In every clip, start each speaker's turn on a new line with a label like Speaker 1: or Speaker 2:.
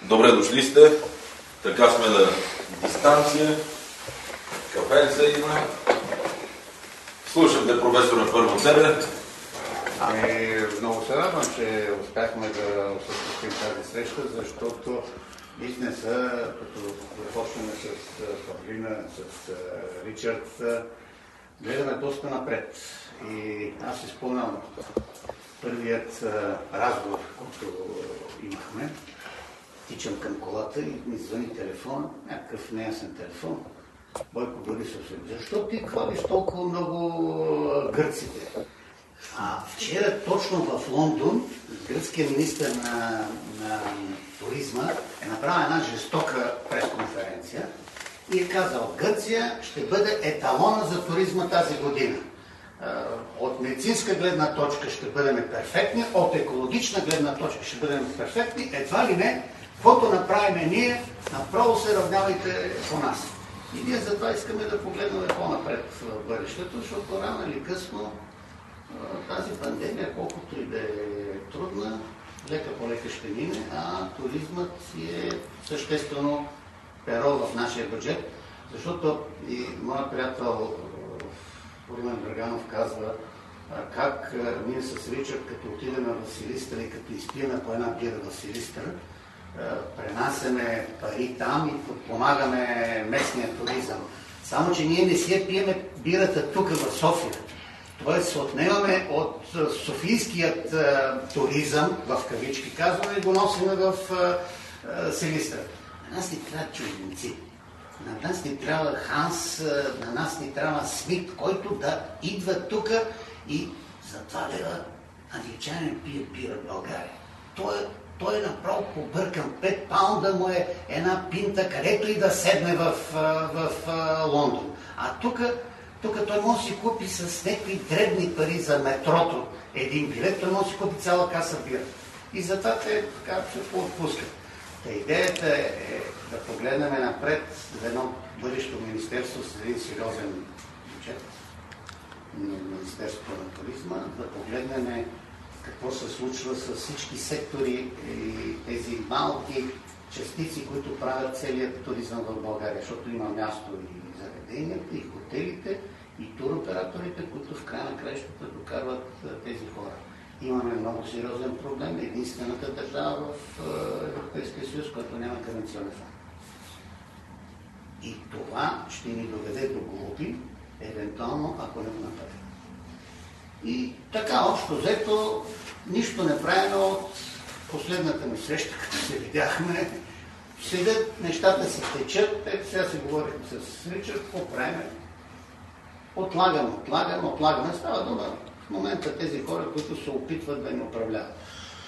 Speaker 1: Добре дошли сте. Така сме на дистанция. Кафенца има. Слушам те, професора, първо тебе.
Speaker 2: Много се радвам, че успяхме да осъществим тази среща, защото бизнеса, като започнем с Павлина, с Ричард, гледаме доста напред. И аз си спомням първият разговор, който имахме. Тичам към колата и ми звъни телефон, някакъв неясен телефон. Бойко Борисов, защо ти хвалиш толкова много гърците? Вчера точно в Лондон гръцкият министър на туризма е направил една жестока пресконференция и е казал, Гърция ще бъде еталона за туризма тази година. От медицинска гледна точка ще бъдем перфектни, от екологична гледна точка ще бъдем перфектни, едва ли не, каквото направим ние, направо се равнявайте по нас. И ние затова искаме да погледнем по-напред в бъдещето, защото рано или късно тази пандемия, колкото и да е трудна, лека по лека ще мине, а туризмът е съществено перо в нашия бюджет, защото и моят приятел Румен Драганов казва как ние с Ричард, като отидем в Силистра и като изпиеме по една бира в Силистра, пренасеме пари там и подпомагаме местния туризъм. Само, че ние не си я пиеме бирата тук в София. Тоест отнемаме от софийският туризъм, в кавички казваме, и го носиме в Силистра. На нас ни трябва чужденци. На нас ни трябва Ханс, на нас ни трябва Смит, който да идва тук и за 2 лева англичанин пие бира в България. Той е направо побъркан. 5 паунда му е една пинта, където и да седне в Лондон. А тук той може да си купи с някакви дребни пари за метрото един билет, той може да си купи цяла каса бира. И затова те така се поотпускат. Идеята е да погледнем напред в едно бъдещо министерство с един сериозен бюджет на Министерството на туризма, да погледнем какво се случва с всички сектори и тези малки частици, които правят целият туризъм в България, защото има място и заведенията, и хотелите, и туроператорите, които в края на краищата докарват тези хора. Имаме много сериозен проблем. Единствената държава в Европейския съюз, която няма гаранционен фонд. И това ще ни доведе до глуби, евентуално, ако не го направим. И така, общо взето, нищо не правим от последната ми среща, като се видяхме. Седят, нещата си течат. Ето сега си говорихме с Ричард, какво правим? Отлагаме. Става дума в момента тези хора, които се опитват да ни управляват.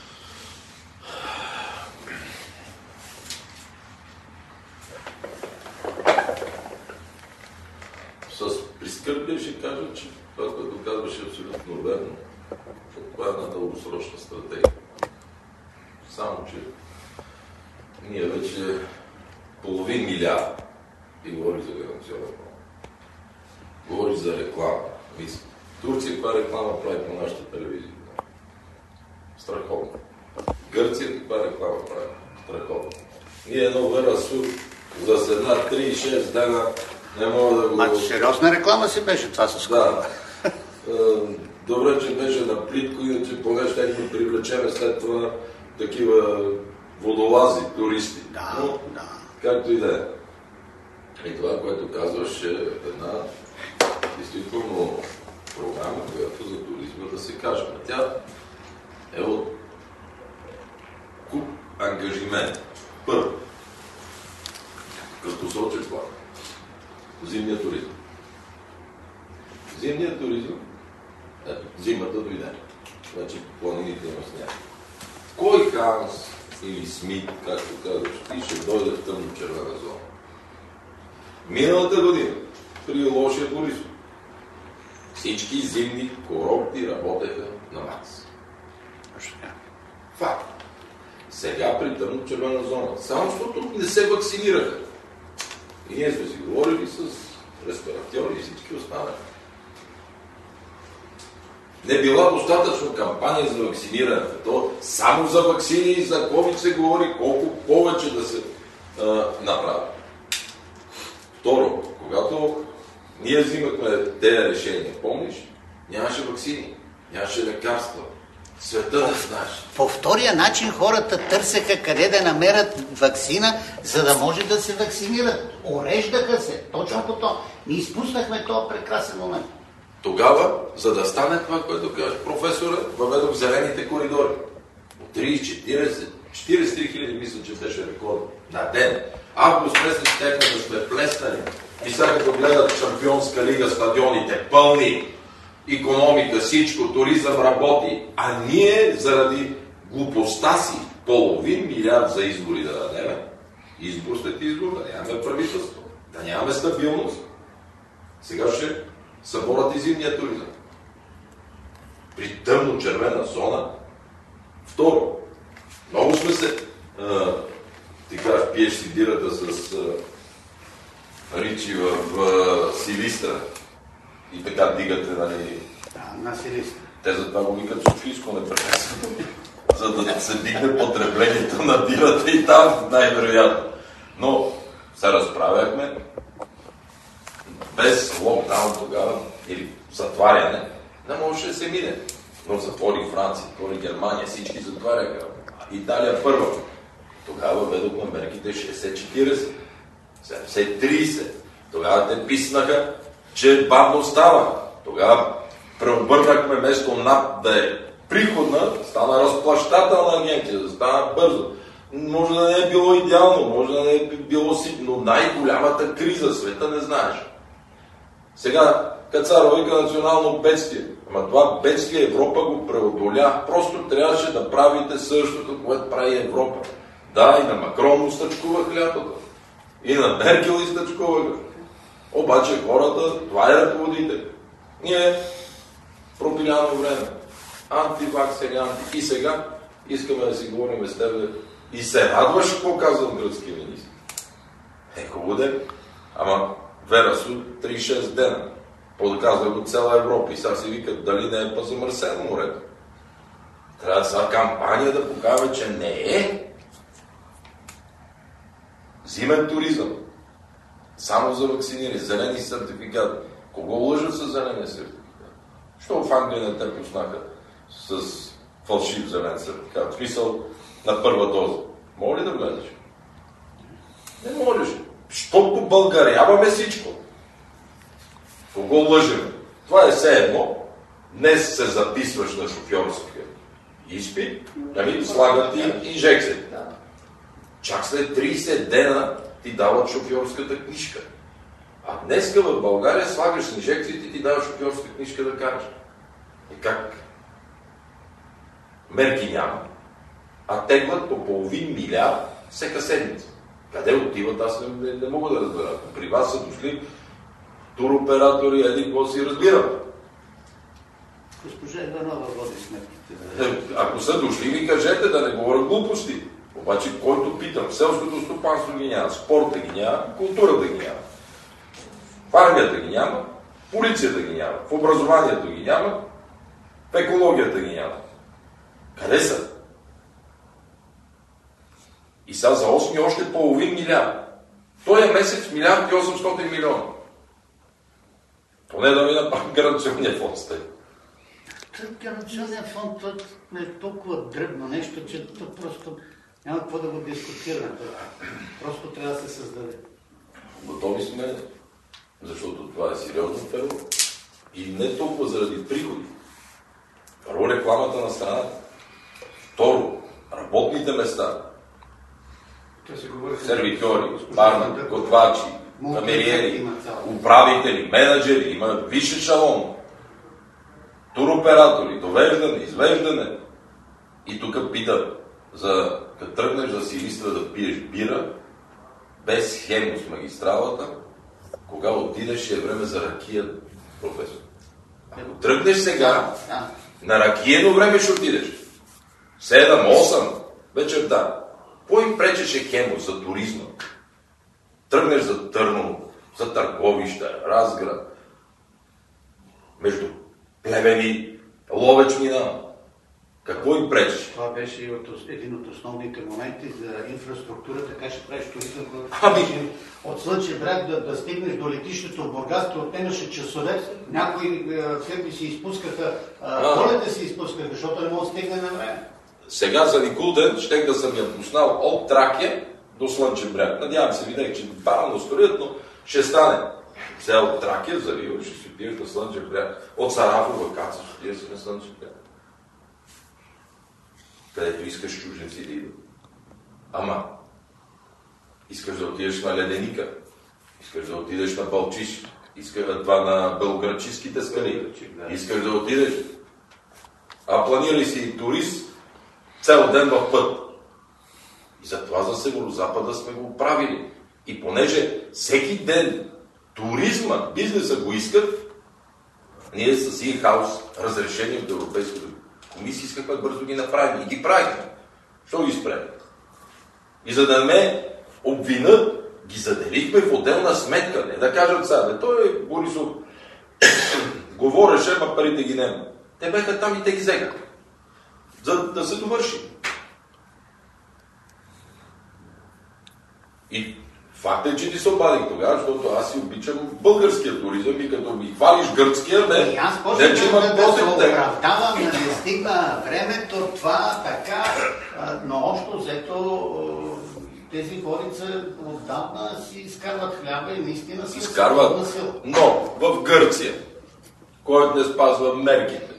Speaker 1: С прискърбие ще кажа, че това, което казваше, е абсолютно верно. Това е една дългосрочна стратегия. Само, че ние вече половин милиард и говори за гаранционен фонд. Говори за реклама. Турция каква реклама прави по нашата телевизия? Страхотно. Гърция каква реклама прави? Страхотно. Ние едно верасу заседна 3-6 дена не мога да го...
Speaker 2: Сериозна реклама си беше това с скоро.
Speaker 1: Да. Добре, че беше на плитко, иначе поне ще ги привлечеме след това такива водолази, туристи.
Speaker 2: Да.
Speaker 1: Както и да е. И това, което казваш, е една действително програма, която за туризма да се каже. Тя е от куп ангажимент. Първо, краткосрочен план. Зимния туризъм. Зимният туризъм, ето, зимата дойде. Значи планините има сняг. Кой Ханс или Смит, както казваш, ти ще дойде в тъмно-червена зона? Миналата година, при лошия Борисов, всички зимни курорти работеха на макс. Факт. Сега при тъмно-червена зона. Само защото не се вакцинираха. И ние сме си говорили с ресторантьори и всички останали. Не била достатъчно кампания за вакциниране. То само за вакцини и за COVID се говори колко повече да се направи. Второ, когато ние взимахме тези решения, помниш, нямаше вакцини, нямаше лекарства. Света не знаеш.
Speaker 3: По втория начин хората търсеха къде да намерят вакцина, за да може да се вакцинират. Ореждаха се. Точно по то. Ние изпуснахме този прекрасен момент.
Speaker 1: Тогава, за да стане това, което каже професора, въведох зелените коридори. От 30, 43 хиляди, мисля, че беше рекорд на ден. Август месец стехме да сме плеснали. И сега като гледат Шампионска лига, стадионите пълни, икономика, всичко, туризъм работи. А ние, заради глупостта си, половин милиард за избори да дадем, избор след избор, да нямаме правителство, да нямаме стабилност. Сега ще съборят и зимния туризъм. При тъмно-червена зона. Второ, много сме се, ти кажеш, пиеш си дирата с Ричи в Силистра и така дигате, нали?
Speaker 3: На Силистра.
Speaker 1: Те за това го викат Софийско непрекъснато, за да се дигне потреблението на дирата и там най-вероятно. Но се разправяхме без локдаун тогава или затваряне, не можеше да се мине. Но затвори Франция, затвори Германия, всички затваряха. Италия първа. Тогава ведохме мерките 60-40, 70-30. Тогава те писнаха, че бавно става. Тогава преобърнахме вместо НАП да е приходна, стана разплащателна агенция, да стана бързо. Може да не е било идеално, може да не е било си, но най-голямата криза света не знаеш. Сега Кацарова вика национално бедствие. Ама това бедствие Европа го преодоля. Просто трябваше да правите същото, което прави Европа. Да, и на Макрон му стъчкува хлябата. И на Меркел изтъчкуваха. Обаче хората, това е ръководител. Ние пропиляно време. Антиваксери, и сега искаме да си говорим с тебе. И се радваш, какво казва гръцки министр. Хубаво де. Ама Вера Су 36 дена. Подказва го цяла Европа. И сега си викат, дали не е по-замърсено морето. Трябва сега кампания да покаже, че не е. Зимен туризъм. Само за вакциниране. Зелени сертификат. Кого лъжат с зеления сертификат? Що в Англия не те пуснаха с фалшив зелен сертификат? В смисъл на първа доза. Може ли да влезеш? Не можеш. Защото българяваме всичко. Кого лъжем? Това е все едно. Днес се записваш на шофьорския изпит, ами слагат ти инжекция. Чак след 30 дена ти дават шофьорската книжка. А днеска в България слагаш инжекциите и ти даваш шофьорска книжка да караш. И как? Мерки няма. А теглят по половин милиард всека седмица. Къде отиват, аз не мога да разбера. При вас са дошли туроператори, еди какво си разбирам.
Speaker 3: Госпожа Иванова води сметките.
Speaker 1: Ако са дошли, ми кажете да не говоря глупости. Обаче, който питам, селското стопанство ги няма, спорта ги няма, културата ги няма. В армията ги няма, полицията ги няма, в образованието ги няма, в екологията ги няма. Къде са? И сега за 8 още половин милиард. Той е месец милиард и 800 милиона. Поне да ми направим гаранционния фонд стай.
Speaker 3: Гаранционния фонд е толкова дръбно нещо, че то просто няма какво да го дискутираме. Просто трябва да се създаде.
Speaker 1: Готови сме, защото това е сериозно първо. И не толкова заради приходи. Първо рекламата на страната. Второ, работните места. Сервитори, барна, готвачи, камериери, управители, менеджери, има висше шалон. Туроператори, довеждане, извеждане. И тук питат, за като тръгнеш за Силистра да пиеш бира, без хемус магистралата, кога отидеш е време за ракия, професор. Ако тръгнеш сега, на ракиено време ще отидеш. 7-8 вечерта. Кой им пречеше хемус за туризма? Тръгнеш за Търново, за Търговища, Разград, между Плевени Ловеч минава. Какво им пречи?
Speaker 2: Това беше един от основните моменти за инфраструктурата, така ще правиш туризъм, от Слънчев бряг да стигнеш до летището в Бургас, те отнемаше часове. Някои фирми си изпускаха, полета си изпускаха, защото не могат да стигне на време.
Speaker 1: Сега за Никулден щех да съм я пуснал от Тракия до Слънчев бряг. Надявам се, видях, че бавно строят, но ще стане. Сега от Тракия за Рио ще си отидеш на Слънчев бряг. От Сарафова ваканция ще отидеш на Слънчев бряг. Където искаш чужденци да идват. Ама, искаш да отидеш на Леденика, искаш да отидеш на Балчиш, искаш това на Белоградчиските скали, искаш да отидеш. А планирали си турист цял ден в път. И затова за Северо-Запада сме го правили. И понеже всеки ден туризма, бизнеса го искат, ние с in-house разрешение от Европейската комисия искахме бързо ги направим. И ги правихме. Що ги спрем? И за да ме обвинат, ги заделихме в отделна сметка. Не да кажат сега, той е Борисов говореше, ма парите ги няма. Те беха там и те ги взеха. За да се довърши. И факт е, че ти се обадих тогава, защото аз си обичам българския туризъм и като ми хвалиш гръцкия,
Speaker 3: не че имам да се оправдавам, не стигна времето, това, така, но общо взето тези хорица отдавна си изкарват хляба и наистина си
Speaker 1: изкарват, но в Гърция, който не спазва мерките,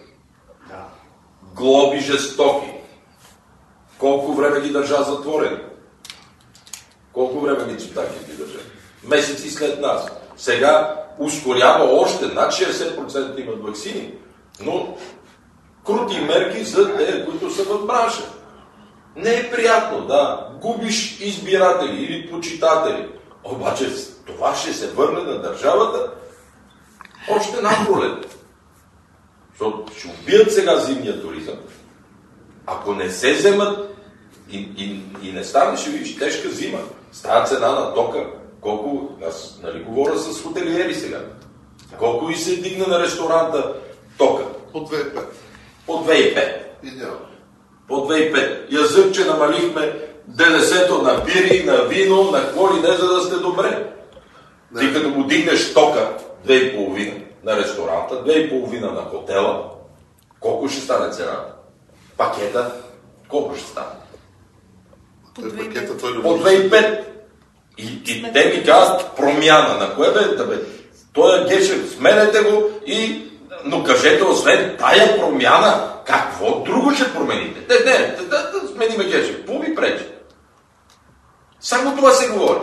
Speaker 1: глоби жестоки, колко време ги държа затворени? Колко време Мицотаки ги държа? Месеци след нас. Сега ускорява още, над 60% имат ваксини, но крути мерки за те, които са в бранша. Не е приятно, да, губиш избиратели или почитатели, обаче това ще се върне на държавата още напролет. Защото ще убият сега зимния туризъм. Ако не се вземат и не стане, ще видиш тежка зима. Става цена на тока. Колко, аз нали говоря с хотелиери сега, колко и се дигна на ресторанта тока?
Speaker 4: По 2,5.
Speaker 1: По 2,5.
Speaker 4: Идеално.
Speaker 1: По 2,5. Язък, че намалихме ДДС-то на бири, на вино, на какво ли не, за да сте добре. Да. Ти като му дигнеш тока 2,5 на ресторанта, 2,5 на хотела, колко ще стане цената? Пакета, колко ще стане?
Speaker 4: По
Speaker 1: 2,5. И те ми казват промяна. На кое бе? Той е Гешев, сменете го но кажете, освен тая промяна, какво друго ще промените? Да смениме Гешев. Какво ви пречи? Само това се говори.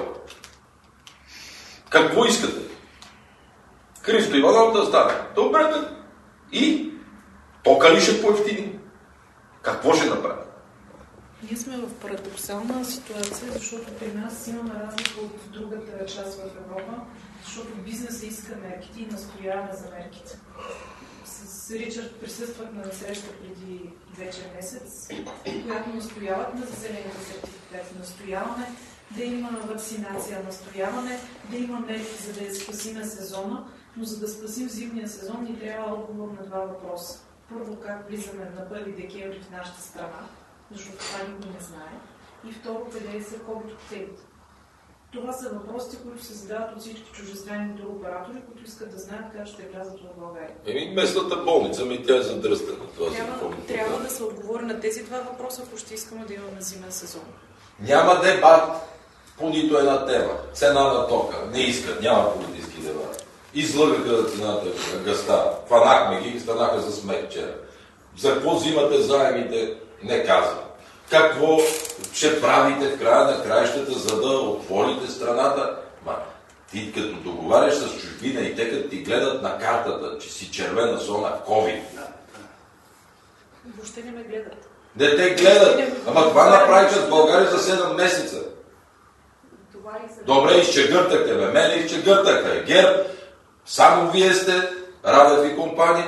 Speaker 1: Какво искате? Христо Иванов да стане. Добре, бе. И тока ли ще поевтини? Какво ще направи?
Speaker 5: Ние сме в парадоксална ситуация, защото при нас имаме разлика от другата част в Европа, защото бизнесът иска мерките и настояваме за мерките. С Ричард присъствахме на среща преди вече месец, която настояват на зелените сертификати. Настояваме да има вакцинация, настояваме да има мерки, за да я спасим сезона, но за да спасим зимния сезон ни трябва отговор на два въпроса. Първо, как влизаме на 1 декември в нашата страна, защото това никой не знае. И второ, къде са COVID-коктейлите. Това са въпросите, които се задават от всички чуждестранни туроператори, които искат да знаят как ще влязат в България.
Speaker 1: Местната болница, тя е задръстена.
Speaker 5: Трябва да се отговори на тези два въпроса, ако ще искаме да имаме зимен сезон.
Speaker 1: Няма дебат по нито една тема. Цена на тока. Не искат. Няма политически дебат. Излъгаха цената на гъста. Фанахме ги и станаха за смех вчера. За какво взимате заемите? Не казвам. Какво ще правите в края на краищата, за да отворите страната? Ти като договаряш с чужбина и те като ти гледат на картата, че си червена зона COVID.
Speaker 5: Въобще не ме гледат.
Speaker 1: Не те гледат. Ама това направиха с България за 7 месеца. Добре, изчегъртахте ме. Мене изчегъртахте. ГЕРБ, само вие сте, Радев и компания.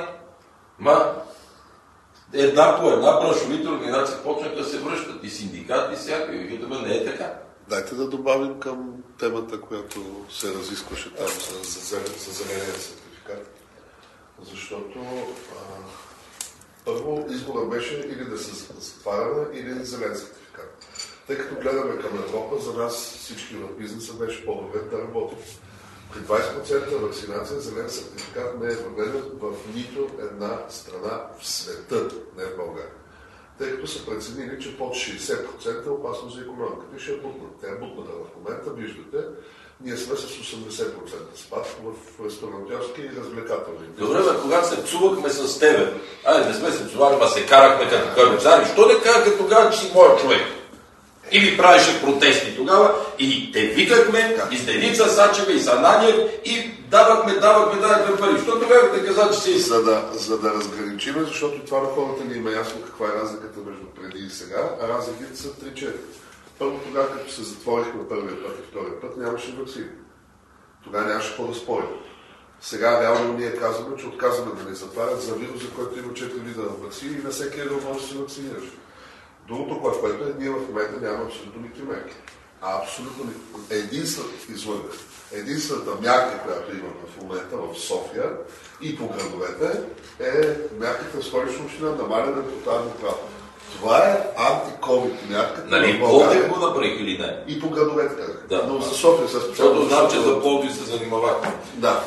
Speaker 1: Една по една браншовите организации почнаха да се връщат и синдикати, и всякакви. Видимо, не е така.
Speaker 4: Дайте да добавим към темата, която се разискваше там за зеления сертификат. Защото Първо избора беше или да се затваряме, или зелен сертификат. Тъй като гледаме към Европа, за нас всички в бизнеса беше по-добре да работим. При 20% вакцинация зелен сертификат не е въведен в нито една страна в света, не в България. Тъй като са преценили, че под 60% е опасно за икономиката. И ще е бутнат. Тя е бутната в момента, виждате. Ние сме с 80% спад в ресторантьорски и развлекателни.
Speaker 1: Добре, когато се псувахме с тебе, не сме се псували, ма се карахме като кърмичари, що не казаха тогава, че си моят човек? Или правеше протести тогава, и те викахме, и с Деница Сачева, и с Ананиев, и давахме пари. Що тогава те каза, че си...
Speaker 4: За да разграничим, защото това на хората ни има ясно каква е разликата между преди и сега, а разликите са 3-4. Първо тогава, като се затворихме първия път и втория път, нямаше ваксини. Тогава нямаше какво да спорим. Сега реално ние казваме, че отказваме да не затварят за вирус, за който има 4 вида ваксини и на всеки един може да се вакцинираш. Другото, което е, ние в момента нямаме абсолютно никакви мерки. Абсолютно единствената мярка, която имаме в момента в София и по градовете, е мярката в Столична община намаляне на тотално право. Това е антиковид мярка.
Speaker 1: Нали, Пловдив го направих или не?
Speaker 4: И по градовете казах.
Speaker 1: Да.
Speaker 4: Но за София с
Speaker 1: защото знам, че за Пловдив се занимавахме.
Speaker 4: Да.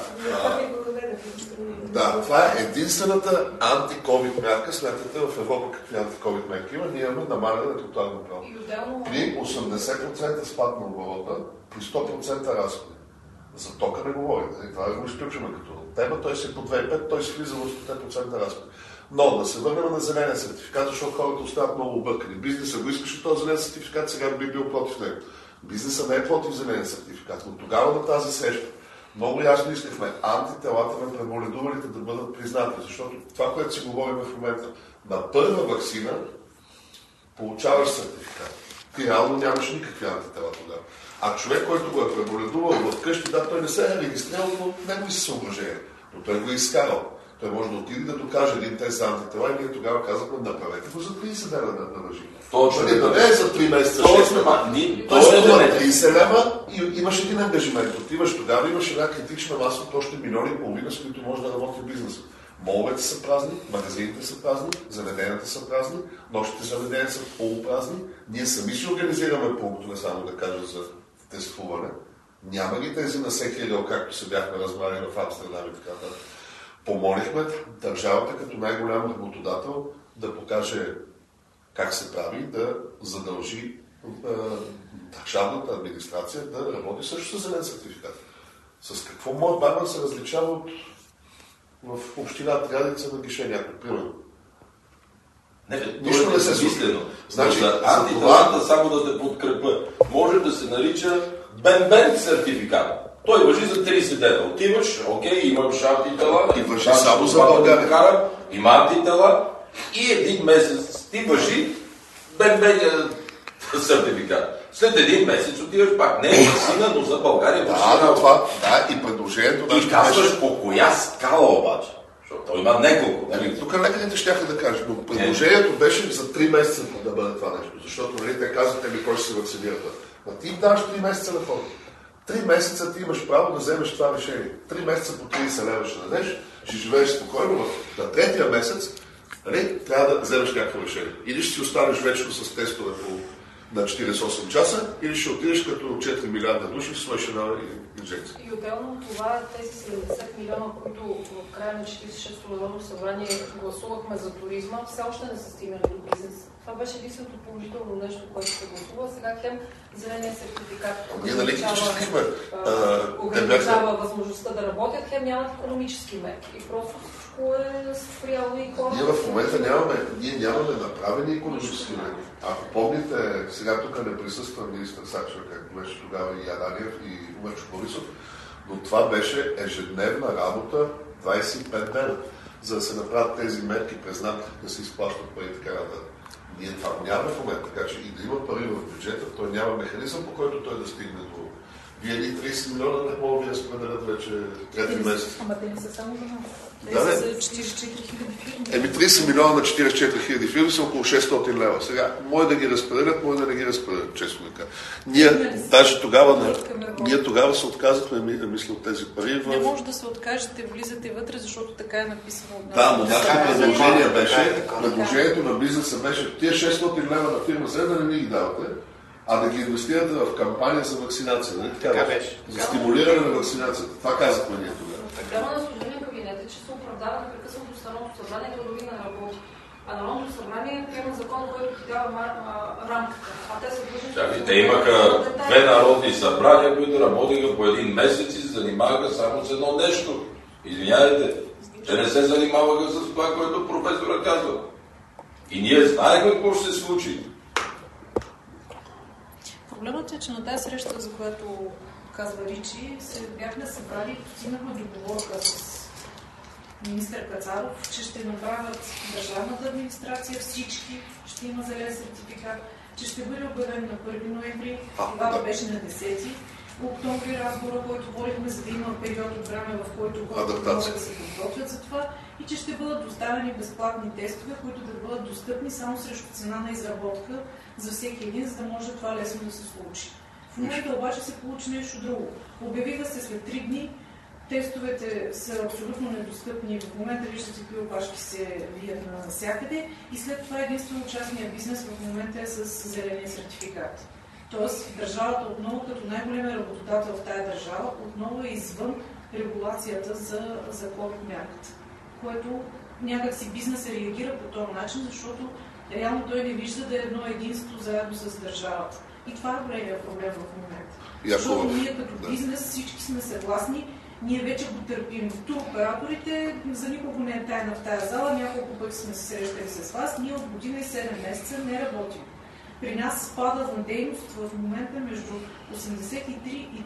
Speaker 4: Да, това е единствената антиковид мярка. Смятате в Европа какви антиковид мерки има. Ние имаме намаляне на тотално право. При 80% спад на оборота, при 100% разходи. За тока не говорим. Това го изключваме като тема. Той си по 2,5, той си влиза в 100% разходи. Но да се върнем на зеления сертификат, защото хората остават много объркани. Бизнесът го искаше този зелен сертификат, сега би бил против него. Бизнесът не е против зеления сертификат, но тогава на тази среща много ясно искахме антителата на преболедувалите да бъдат признати, защото това, което си говорим в момента, на първа ваксина получаваш сертификат. Ти реално нямаш никакви антитела тогава. А човек, който го е преболедувал вкъщи, да, той не се е регистрирал, но негови са съображения. Но той го е изкарал. Той може да отиде да докаже един тест за антитела и ние тогава казахме, направете го за 30 дена да въжи.
Speaker 1: Точно.
Speaker 4: Не е за 3 месеца, 6 Той струва 30 лева и имаш един ангажимент. Отиваш тогава, имаш една критична маса от още 1,5 милиона, с които може да работи бизнес. Моловете са празни, магазините са празни, заведенията са празни, нощите заведения са полупразни. Ние сами си организираме полуто, не само да кажа за тестуване. Няма ги тези на всеки ъгъл, както се бяхме разбрали в Амстердам и така нататък. Помолихме държавата като най-голям работодател да покаже как се прави, да задължи държавната администрация да работи също с зелен сертификат. С какво моят барман се различава от в община Триадица на гише някой, примерно?
Speaker 1: Нищо не се смислено. Значи, антителата, само да те подкрепа, може да се нарича бен-бен сертификат. Той важи за 30 дена. Отиваш, окей, имаш антитела.
Speaker 4: И важи само за България.
Speaker 1: Има антитела и един месец ти важи бен-бен сертификат. След един месец отиваш пак. Не е ваксина, но за България
Speaker 4: и предложението...
Speaker 1: И казваш по коя скала обаче. Защото той има няколко.
Speaker 4: Тук лекарите щяха да кажат, но предложението беше за 3 месеца да бъде това нещо. Защото те казват, кой ще се вакцинират. А ти им даваш 3 месеца на хората. 3 месеца ти имаш право да вземеш това решение. 3 месеца по 30 лева ще дадеш, ще живееш спокойно. На третия месец трябва да вземеш някакво решение. Или ще си останеш вечно с тестове на 48 часа, или ще отидеш като 4 милиарда души, свърши една инжекция.
Speaker 5: И отделно от това, тези 70 милиона, които в края на 46-то Народно събрание гласувахме за туризма, все още не са стигнали до бизнес. Това беше единственото положително нещо, което се гласува. Сега хем зеления сертификат ограничава възможността да работят, хем нямат икономически мерки. И просто всичко е спряло и хората.
Speaker 4: Ние нямаме направени икономически мерки. Ако помните, сега тук не присъства министър Сачева, както беше тогава и Ананиев и Умърчо Борисов, но това беше ежедневна работа 25 дена, за да се направят тези мерки, признат да се изплащат пари и така нататък. Ние това го нямаме в момента, така че и да има пари в бюджета, той няма механизъм, по който той да стигне до... Вие ни 30 милиона не могат да разпределят вече трети месец.
Speaker 5: Ама те не са само за нас. Те
Speaker 4: Да,
Speaker 5: са за 44 хиляди фирми.
Speaker 4: 30 милиона на 44 хиляди фирми са около 600 лева. Сега, може да ги разпределят, може да не ги разпределят, честно така. Ние, даже тогава се отказахме, мисля, от тези пари.
Speaker 5: Не може да се откажете, влизате вътре, защото така е написано от нас.
Speaker 4: Да, но нашето предложение беше, предложението на бизнеса беше, тия 600 лева на фирма Z да не ни ги давате, а да ги инвестирате в кампания за вакцинация. Нали?
Speaker 3: Така беше.
Speaker 4: За стимулиране на вакцинацията. Това казахме ние тогава.
Speaker 6: Проблема на служебния кабинет е, че се оправдава непрекъснато с Народното събрание, то дори не работи. А Народното събрание приема закон, който ти дава рамката. А те са длъжни...
Speaker 1: Те имаха 2 народни събрания, които работиха по 1 месец и се занимаваха само с едно нещо. Извинявайте, те не се занимаваха с това, което професора казва. И ние знаехме какво ще се случи.
Speaker 5: Проблемът е, че на тази среща, за която казва Ричи, се бяхме събрали, постигнахме договорка с министър Кацаров, че ще направят държавната администрация, всички ще има зелен сертификат, че ще бъде обявен на 1 ноември, това беше на 10 октомври разговора, който водихме, за да има период от време, в който хората могат да се подготвят за това и че ще бъдат доставени безплатни тестове, които да бъдат достъпни само срещу цена на изработка за всеки един, за да може това лесно да се случи. В момента обаче се получи нещо друго. Обявиха се след 3 дни, тестовете са абсолютно недостъпни. В момента виждате какви опашки се вият навсякъде и след това единствено частния бизнес в момента е с зеления сертификат. Тоест държавата отново, като най-големия работодател в тая държава, отново е извън регулацията за COVID мярката, което някак си бизнесът реагира по този начин, защото реално той не вижда да е едно единство заедно с държавата. И това е големия проблем в момента. Защото ние като бизнес всички сме съгласни, ние вече го търпим. Туроператорите, за никого не е тайна в тая зала, няколко пъти сме се срещали с вас, ние от година и 7 месеца не работим. При нас спада на дейност в момента между 83 и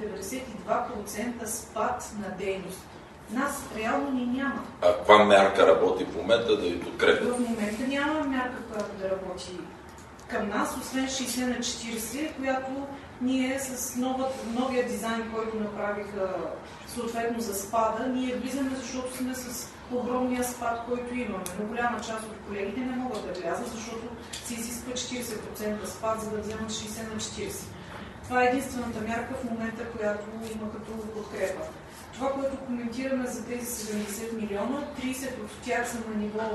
Speaker 5: 92% спад на дейност. Нас реално ни няма.
Speaker 1: А каква мярка работи в момента да ви подкрепя?
Speaker 5: В момента няма мярка, която да работи към нас, освен 60 на 40, която ние с новия дизайн, който направиха съответно за спада, ние влизаме, защото сме с огромния спад, който имаме. Но голяма част от колегите не могат да влязат, защото се изисква 40% спад, за да вземат 60 на 40. Това е единствената мярка в момента, която има като подкрепа. Това, което коментираме за тези 70 милиона, 30 от тях са на ниво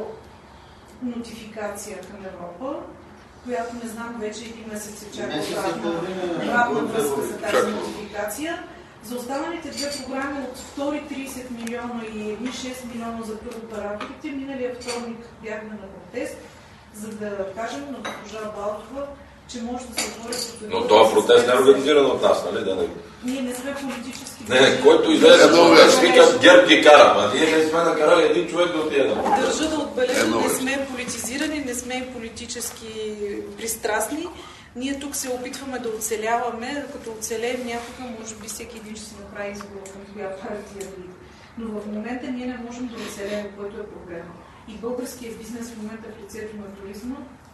Speaker 5: нотификация към Европа, която не знам, вече 1 месец се чака обратна връзка за тази нотификация. За останалите 2 програми от втори 30 милиона и едни 6 милиона за туроператорите, миналия вторник бяхме на протест, за да кажем на госпожа Балтова, че може да се отвори процедура.
Speaker 1: Но този протест не е организиран от нас, нали? Да не...
Speaker 5: Ние не сме политически...
Speaker 1: Не, който излезе протест, вика ГЕРБ ги кара, а ние не сме накарали един човек да отиде на протест.
Speaker 5: Държа да отбележа, не сме политизирани, не сме политически пристрастни. Ние тук се опитваме да оцеляваме, като оцелеем някога, може би всеки един ще си направи избор към коя партия влиза. Но в момента ние не можем да оцелеем, което е проблема. И българският бизнес в момента в лицето на туризма,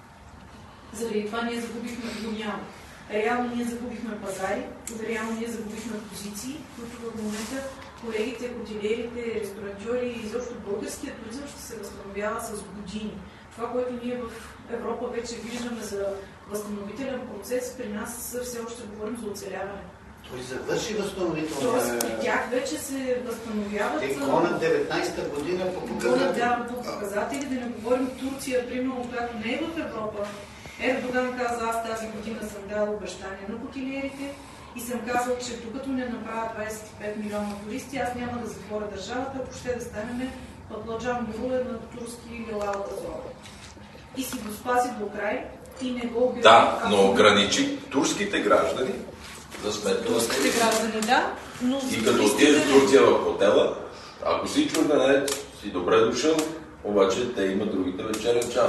Speaker 5: заради това ние загубихме голямо. Реално ние загубихме пазари, реално ние загубихме позиции, които в момента колегите, хотелиерите, ресторантьори и изобщо българският туризъм ще се възстановява с години. Това, което ние в Европа вече виждаме за възстановителен процес, при нас все още говорим за оцеляване.
Speaker 3: Той завърши възстановителния...
Speaker 5: Тоест при тях вече се възстановяват...
Speaker 3: Те гонят 19-та година по показатели.
Speaker 5: Да, по показатели, да не говорим Турция, примерно, която не е в Европа. Ердоган каза, аз тази година съм дал обещания на хотелиерите и съм казал, че докато не направя 25 милиона туристи, аз няма да затворя държавата, ако ще да станем Патладжан Буруле на турски лилалата зона. И си го спаси до край и не го обяви.
Speaker 1: Да, но ограничи турските граждани за сметка на
Speaker 5: турските граждани, да. Но
Speaker 1: и като отидеш в Турция в хотела, ако си чужденец, си добре дошъл, обаче те имат другите вечерен час.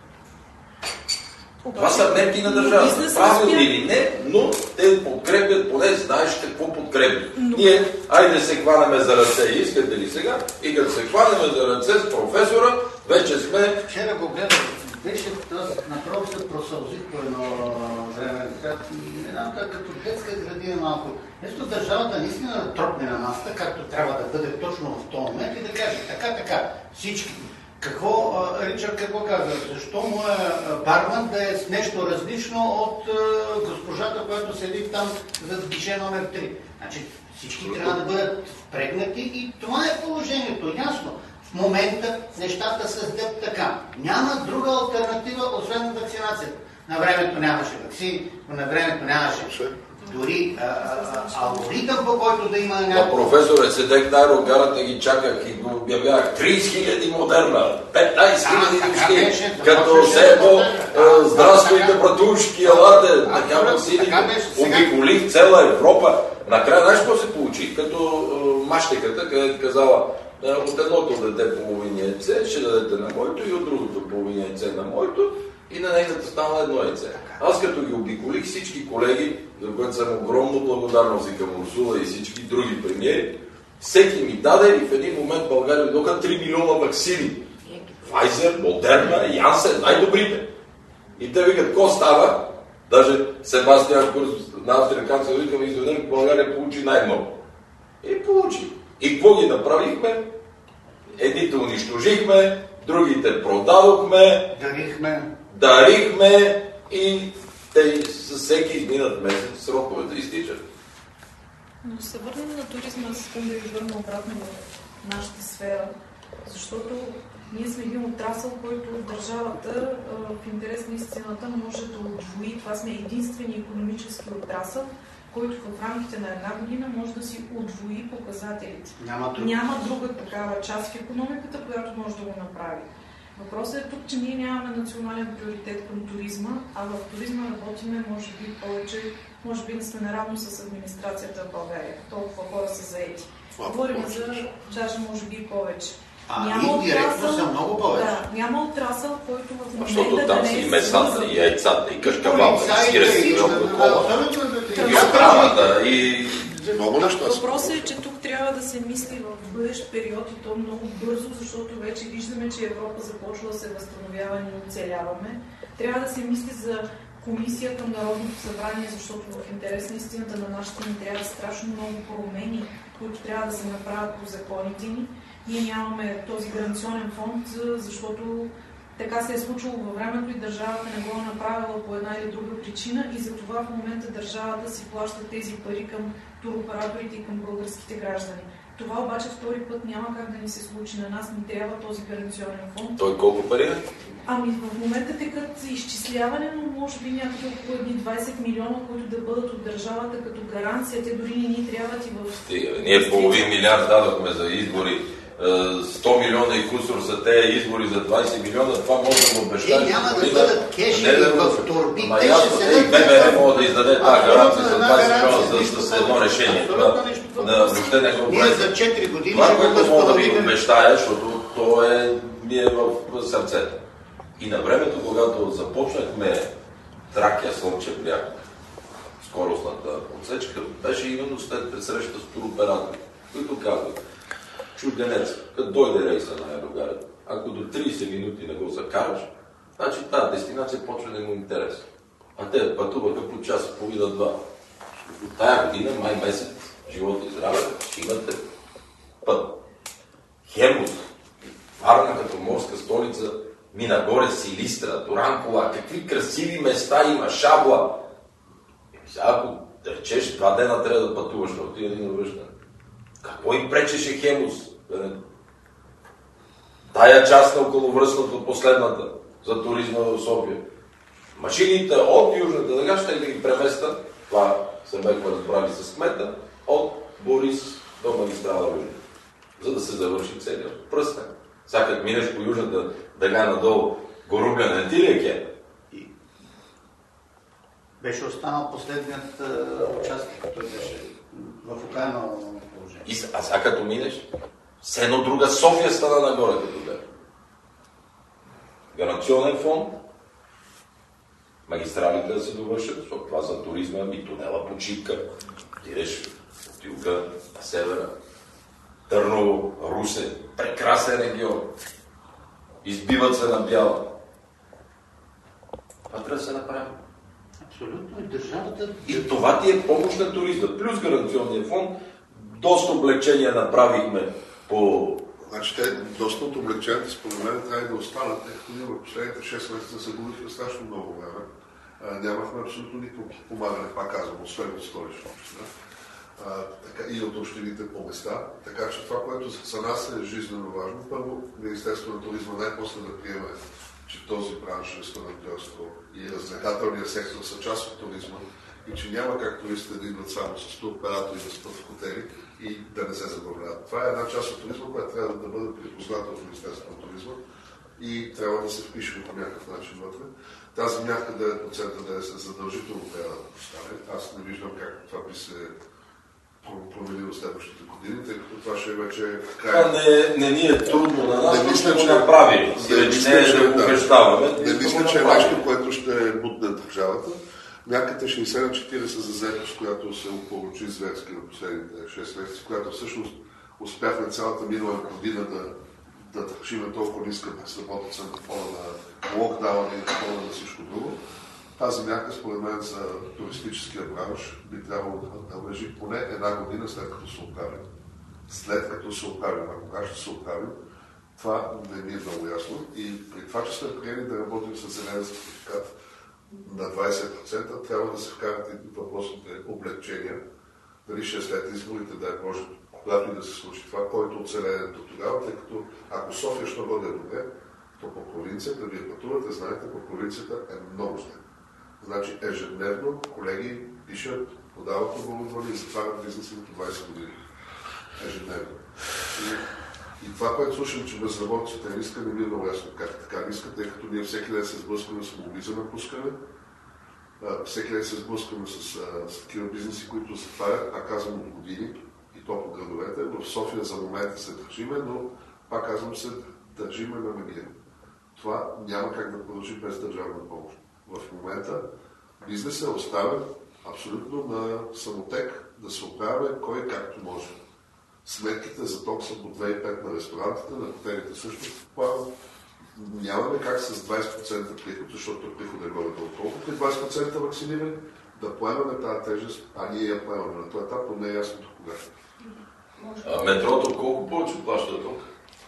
Speaker 1: Това са мерки на държавата. Правилно или не, но те подкрепят, поне знаеш какво подкрепят. Ние, айде се хванеме за ръце, искате ли сега? И като се хванеме за ръце с професора, вече сме...
Speaker 3: Вчера го гледах беше, направо се просълзих по едно време. Не знам, като детска градина малко. Ето държавата наистина тропне на масата, както трябва да бъде точно в този момент и да каже така, всички. Ричард какво каза? Защо моя барман да е с нещо различно от госпожата, която седи там за гише номер 3? Значи всички трябва да бъдат впрегнати и това е положението, ясно. В момента нещата се следят така. Няма друга алтернатива, освен вакцинацията. На времето нямаше вакцини, на времето нямаше дори алгоритъм, по който да има някакво...
Speaker 1: Професоре, седех на аерогарата ги чаках и го обявявах 30 000 Модерна, 15 000 души, като седно, здравствуйте, братушки, елате, така ваксини, обиколих цяла Европа. Накрая, знаеш какво се получи? Като мащеката, където казала, от едното дете половин яйце, ще дадете на моето и от другото половин яйце на моето и на нейната стана едно яйце. Аз като ги обиколих всички колеги, за което съм огромно благодарност към Урсула и всички други премиери, всеки ми даде и в един момент в България дойдоха 3 милиона ваксини. Pfizer, Модерна, Янсен, най-добрите. И те викат, какво става? Даже Себастиан Курс на австрийканца викам и изведнъж в България получи най-много. И получи. И какво ги направихме? Едните унищожихме, другите продадохме, дарихме и те с всеки изминат месец сроковете изтичат.
Speaker 5: Но се върнем на туризма, аз искам да ви върна обратно в нашата сфера, защото ние сме един отрасъл, който държавата в интерес на истината може да удвои. Това сме единствени икономически отрасъл, който в рамките на една година може да си удвои показателите. Няма друга такава част в икономиката, която може да го направи. Въпросът е тук, че ние нямаме национален приоритет към туризма, а в туризма работиме може би повече, може би не сме наравно с администрацията в България. Толкова хора са заети. Говорим за даже може би повече.
Speaker 3: Директно са много повече.
Speaker 5: Няма отрасъл, който в момента
Speaker 1: защото там си и месата, и яйцата, и кашкавалта, и сирене, и алкохола, и охраната, и много неща.
Speaker 5: Въпросът е, че тук трябва да се мисли в бъдещ период и то много бързо, защото вече виждаме, че Европа започва да се възстановява, ние оцеляваме. Трябва да се мисли за комисия към Народното събрание, защото в интерес на истината на нашите ни трябва страшно много промени, които трябва да се направят по законите ни. Ние нямаме този гаранционен фонд, защото така се е случило във времето и държавата не го е направила по една или друга причина и затова в момента държавата си плаща тези пари към туроператорите и към българските граждани. Това обаче втори път няма как да ни се случи. На нас ни трябва този гаранционен фонд.
Speaker 1: Той колко пари е?
Speaker 5: В момента текат изчисляване, но може би някакви около 20 милиона, които да бъдат от държавата като гаранция. Те дори не ни трябват и в...
Speaker 1: Ние половин милиард дадохме за избори. 100 милиона и кусор за тези избори за 20 милиона, това може да го обещаеш.
Speaker 3: Няма да бъдат кешери в турби.
Speaker 1: ББР може да издаде тази гаранция за 20 милиона с едно решение. Въобще не го
Speaker 3: ние за 4 години
Speaker 1: това, което мога да ви обещая, защото то ми е в сърцето. И на времето, когато започнахме Тракия Слънчев бряг, скоростната отсечка, беше именно след среща с туроператори, които казват, чужденец, като дойде рейса на аерогарата, ако до 30 минути не го закараш, значи тази дестинация почва да му интерес. А те пътуваха по час и половина-два. От тая година, май месец, живот и здраве, ще имате път. Хемус, Варна като морска столица, мина горе Силистра, Дуранкула, какви красиви места има, Шабла. Сега, ако да речеш, 2 дена трябва да пътуваш, но ти един връщане. Какво им пречеше Хемус? Тая част на околовръстната, последната, за туризма в София. Машините от Южната дъга ще да ги преместят, това се бяхме разбрали с кмета, от Борис до магистрала Южна, за да се завърши целият пръстен. Сега като минеш по Южната дъга надолу, Горубля не ти ли е ке?
Speaker 3: Беше останал последният участник, той беше в окаяно положение.
Speaker 1: А сега като минеш, с едно друга София стана нагоре като бе. Гаранционен фонд, магистралите да се довършат, защото това за туризма и тунела почивка. Отидеш от юга на севера, Търново, Русе, прекрасен регион. Избиват се на бяла. Това трябва да се направи.
Speaker 3: Абсолютно. И държавата...
Speaker 1: И това ти е помощ на туризма. Плюс гаранционния фонд. Доста облегчения направихме по...
Speaker 4: Значи те доста от облегчените според мен трябва да останат, тъй като ние в последните 6 месеца загубихме страшно много време. Нямахме абсолютно никакво помагане, пак казвам, освен от Столична община и от общините по места. Така че това, което за нас е жизненно важно, първо Министерството на туризма най-после да приеме, че този бранш, ресторантьорство и развлекателния сектор са част от туризма и че няма как туристите да идват само с туроператори и да спят в хотели и да не се забавляват. Това е една част от туризма, която трябва да бъде припозната от Министерството на туризма и трябва да се впише по някакъв начин вътре. Тази мярка 9% да е задължително трябва да постане. Аз не виждам как това би се променило следващите години, тъй като това ще е вече край.
Speaker 1: Това не ни е трудно на нас, но ще го направим. Не да го обещаваме.
Speaker 4: Не мисля, че е нещо, което ще бутне държавата. Мярката 60/40 за заетост, която се опоручи зверски на последните 6 месеца, която всъщност успяхме цялата минала година да държим толкова ниска безработица на фона на локдауна и на фона на всичко друго. Тази мярка, според мен, за туристическия бранш би трябвало да важи поне една година след като се оправим. След като се оправим, а кога ще се оправим, това не ми е много ясно. И при това, че сме приели да работим с зелен сертификат на 20%, трябва да се вкарат и въпросните облегчения. Дали ще след изборите да може, когато и да се случи това, който оцелее до тогава, тъй като ако София ще бъде добре, то по провинцията, вие пътувате, знаете, по провинцията е много зле. Значи ежедневно колеги пишат, подават оборудване и затварят бизнеса по 20 години. Ежедневно. И това, което слушам, че безработицата е ниска, не ми е много ясно как е така ниска, тъй като ние всеки ден се сблъскваме с моби за напускане, всеки ден се сблъскваме с такива бизнеси, които затварят, а казвам от години, и то по градовете. В София за момента се държиме, но пак казвам се държиме на магия. Това няма как да продължи без държавна помощ. В момента бизнесът е оставен абсолютно на самотек да се оправя кой както може. Сметките за ток са по 2,5 на ресторантите, на хотелите също плават. Нямаме как с 20% приход, защото приход е горе-долу толкова. При 20% вакцинирани да поемаме тази тежест, а ние я поемаме на този етап, но не е ясно до кога.
Speaker 1: Метрото колко повече плаща тук?